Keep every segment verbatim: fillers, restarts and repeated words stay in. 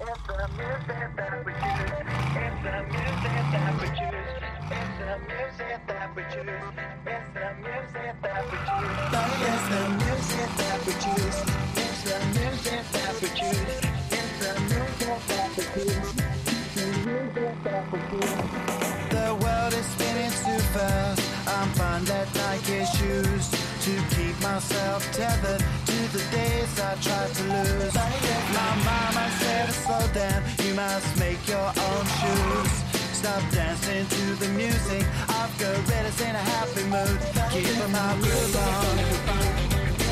The world is spinning too fast. I'm bundled like shoes to keep myself tethered to the days I tried to lose. My mama said to slow down, you must make your own shoes. Stop dancing to the music, I've got gorillas in a happy mood. Keep my groove on.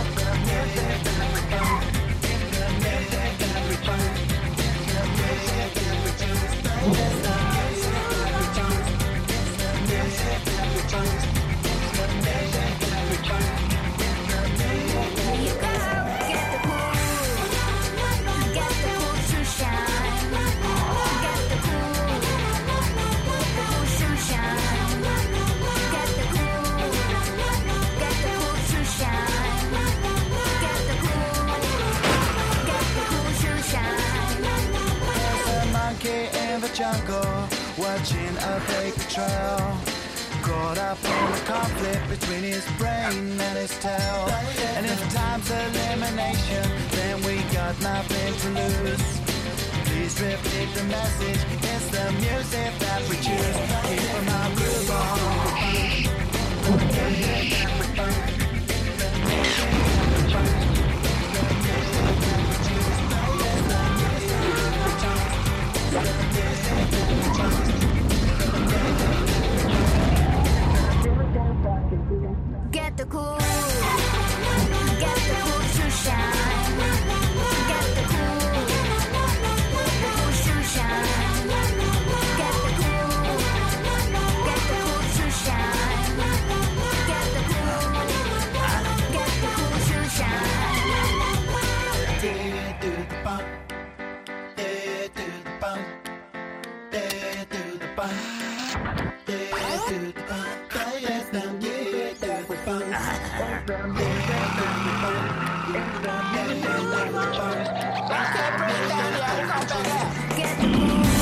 Jungle, watching a paper trail, caught up in the conflict between his brain and his tail. And if time's elimination, then we got nothing to lose. Please repeat the message, it's the music that we choose. Keep my groove on. Get the cool, get the cool to shine. Get the cool, the cool to shine. Get the cool, get the cool to shine. Get the cool, get the cool to shine. Day to the bump, day to the bump, day to the bump, day to the bump. Yes, I'm yeah to the bump. Get the cool.